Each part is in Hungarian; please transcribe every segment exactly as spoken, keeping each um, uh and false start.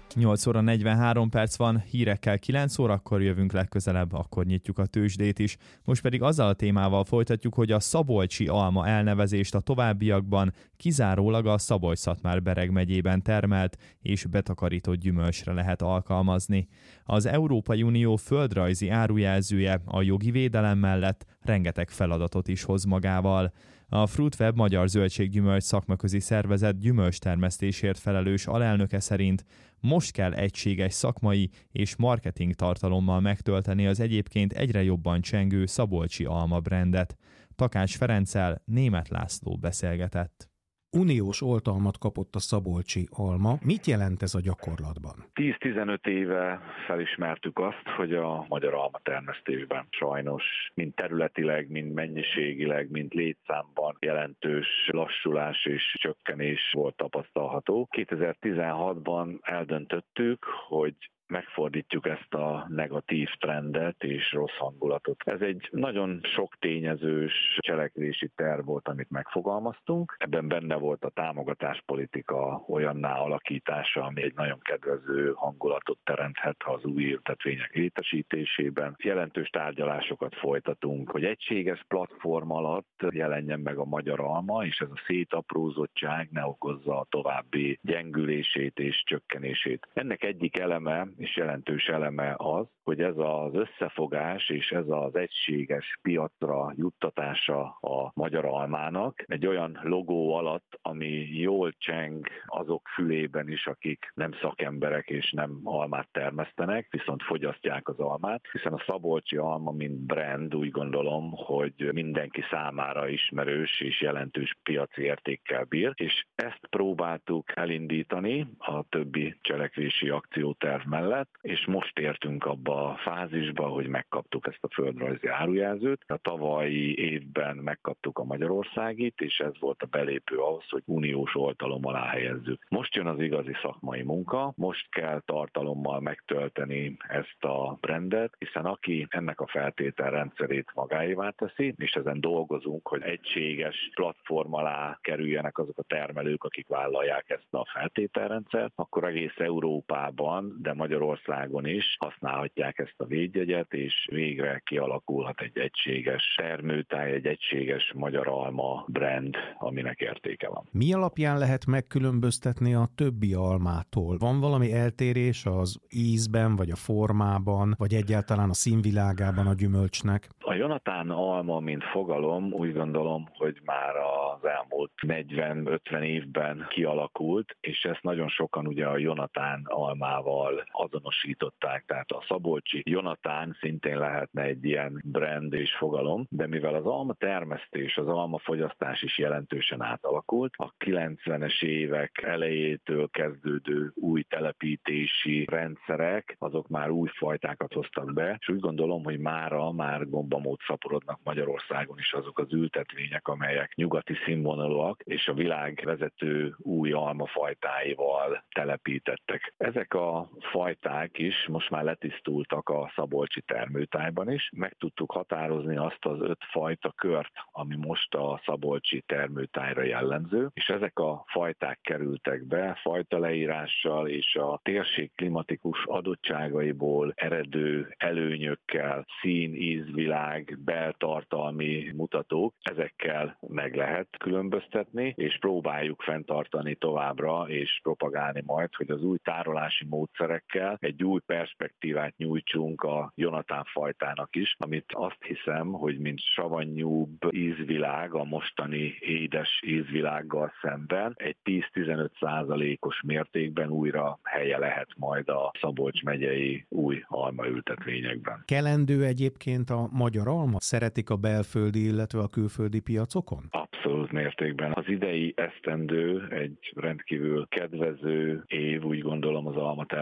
nyolc óra negyvenhárom perc van, hírekkel kilenc órakor jövünk legközelebb, akkor nyitjuk a tőzsdét is. Most pedig azzal a témával folytatjuk, hogy a szabolcsi alma elnevezést a továbbiakban kizárólag a Szabolcs-Szatmár-Bereg megyében termelt és betakarított gyümölcsre lehet alkalmazni. Az Európai Unió földrajzi árujelzője a jogi védelem mellett rengeteg feladatot is hoz magával. A Fruitweb magyar zöldséggyümölcs szakmaközi szervezet gyümölcstermesztésért felelős alelnöke szerint most kell egységes szakmai és marketing tartalommal megtölteni az egyébként egyre jobban csengő szabolcsi alma brandet. Takács Ferenccel Németh László beszélgetett. Uniós oltalmat kapott a szabolcsi alma. Mit jelent ez a gyakorlatban? tíz-tizenöt éve felismertük azt, hogy a magyar alma termesztésben sajnos mind területileg, mind mennyiségileg, mind létszámban jelentős lassulás és csökkenés volt tapasztalható. kétezer-tizenhatban eldöntöttük, hogy megfordítjuk ezt a negatív trendet és rossz hangulatot. Ez egy nagyon sok tényezős cselekvési terv volt, amit megfogalmaztunk. Ebben benne volt a támogatáspolitika olyanná alakítása, ami egy nagyon kedvező hangulatot teremthet az új ültetvények létesítésében. Jelentős tárgyalásokat folytatunk, hogy egységes platform alatt jelenjen meg a magyar alma, és ez a szétaprózottság ne okozza a további gyengülését és csökkenését. Ennek egyik eleme és jelentős eleme az, hogy ez az összefogás és ez az egységes piacra juttatása a magyar almának egy olyan logó alatt, ami jól cseng azok fülében is, akik nem szakemberek és nem almát termesztenek, viszont fogyasztják az almát, hiszen a szabolcsi alma, mint brand, úgy gondolom, hogy mindenki számára ismerős és jelentős piaci értékkel bír, és ezt próbáltuk elindítani a többi cselekvési akcióterv mellett, és most értünk abba a fázisba, hogy megkaptuk ezt a földrajzi árujelzőt. A tavalyi évben megkaptuk a magyarországit, és ez volt a belépő ahhoz, hogy uniós oltalom alá helyezzük. Most jön az igazi szakmai munka, most kell tartalommal megtölteni ezt a brandet, hiszen aki ennek a feltételrendszerét magáévá teszi, és ezen dolgozunk, hogy egységes platform alá kerüljenek azok a termelők, akik vállalják ezt a feltételrendszert, akkor egész Európában, de Magyarországon is használhatják ezt a védjegyet, és végre kialakulhat egy egységes termőtáj, egy egységes magyar alma brand, aminek értéke van. Mi alapján lehet megkülönböztetni a többi almától? Van valami eltérés az ízben, vagy a formában, vagy egyáltalán a színvilágában a gyümölcsnek? A Jonatán alma, mint fogalom, úgy gondolom, hogy már az elmúlt negyven-ötven évben kialakult, és ezt nagyon sokan ugye a Jonatán almával azonosították, tehát a szabolcsi Jonatán szintén lehetne egy ilyen brand és fogalom, de mivel az alma termesztés, az alma fogyasztás is jelentősen átalakult, a kilencvenes évek elejétől kezdődő új telepítési rendszerek, azok már új fajtákat hoztak be, és úgy gondolom, hogy mára már gombamód szaporodnak Magyarországon is azok az ültetvények, amelyek nyugati színvonalúak, és a világ vezető új almafajtáival telepítettek. Ezek a fajták is most már letisztultak a szabolcsi termőtájban is. Meg tudtuk határozni azt az öt fajta kört, ami most a szabolcsi termőtájra jellemző, és ezek a fajták kerültek be fajta leírással és a térség klimatikus adottságaiból eredő előnyökkel, szín, íz, világ, beltartalmi mutatók, ezekkel meg lehet különböztetni, és próbáljuk fenntartani továbbra, és propagálni majd, hogy az új tárolási módszerekkel egy új perspektívát nyújtsunk a Jonatán fajtának is, amit azt hiszem, hogy mint savanyúbb ízvilág a mostani édes ízvilággal szemben egy tíz-tizenöt százalékos mértékben újra helye lehet majd a Szabolcs megyei új almaültetvényekben. Kelendő egyébként a magyar alma? Szeretik a belföldi, illetve a külföldi piacokon? Abszolút mértékben. Az idei esztendő egy rendkívül kedvező év, úgy gondolom az almatermesztés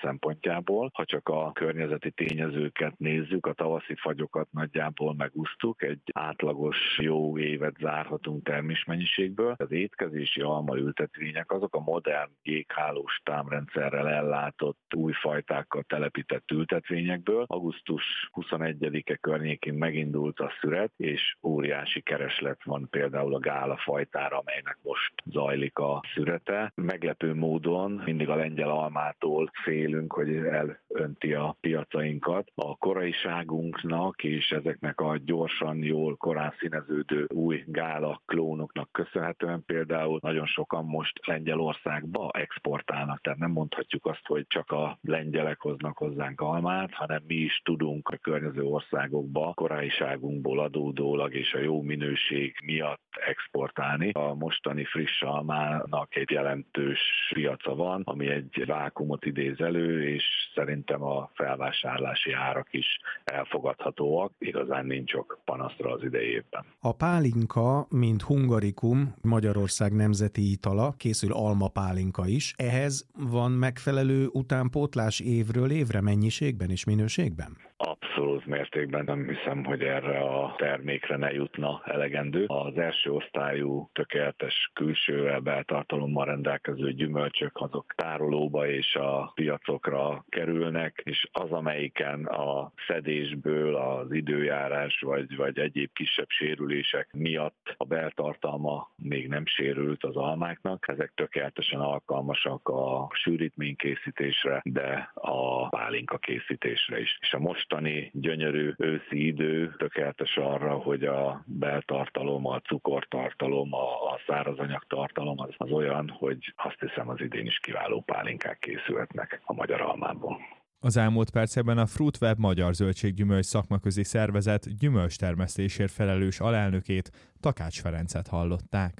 szempontjából. Ha csak a környezeti tényezőket nézzük, a tavaszi fagyokat nagyjából megúsztuk, egy átlagos jó évet zárhatunk termésmennyiségből. Az étkezési almaültetvények azok a modern jéghálós támrendszerrel ellátott új fajtákkal telepített ültetvényekből. augusztus huszonegyedike környékén megindult a szüret, és óriási kereslet van például a gála fajtára, amelynek most zajlik a szürete. Meglepő módon mindig a lengyel almától félünk, hogy elönti a piacainkat. A koraiságunknak és ezeknek a gyorsan, jól, korán színeződő új gála klónoknak köszönhetően például nagyon sokan most Lengyelországba exportálnak, tehát nem mondhatjuk azt, hogy csak a lengyelek hoznak hozzánk almát, hanem mi is tudunk a környező országokba koraiságunkból adódólag és a jó minőség miatt exportálni. A mostani friss almának egy jelentős piaca van, ami egy vákumot idéz elő, és szerintem a felvásárlási árak is elfogadhatóak. Igazán nincs sok panaszra az idei évben. A pálinka, mint hungarikum, Magyarország nemzeti itala, készül almapálinka is. Ehhez van megfelelő utánpótlás évről évre mennyiségben és minőségben? Abszolút mértékben nem hiszem, hogy erre a termékre ne jutna elegendő. Az első osztályú, tökéletes külsővel, beltartalommal rendelkező gyümölcsök azok tárolóba és a piacokra kerülnek, és az, amelyiken a szedésből, az időjárás vagy, vagy egyéb kisebb sérülések miatt a beltartalma még nem sérült az almáknak, ezek tökéletesen alkalmasak a sűrítménykészítésre, de a pálinka készítésre is. És a mostani gyönyörű őszi idő tökéletes arra, hogy a beltartalom, a cukortartalom, a szárazanyag tartalom az, az olyan, hogy azt hiszem az idén is kiváló pálinkák készülhetnek a magyar almából. Az elmúlt percekben a Fruitweb Magyar Zöldséggyümölcs Szakmaközi Szervezet gyümölcstermesztésért felelős alelnökét, Takács Ferencet hallották.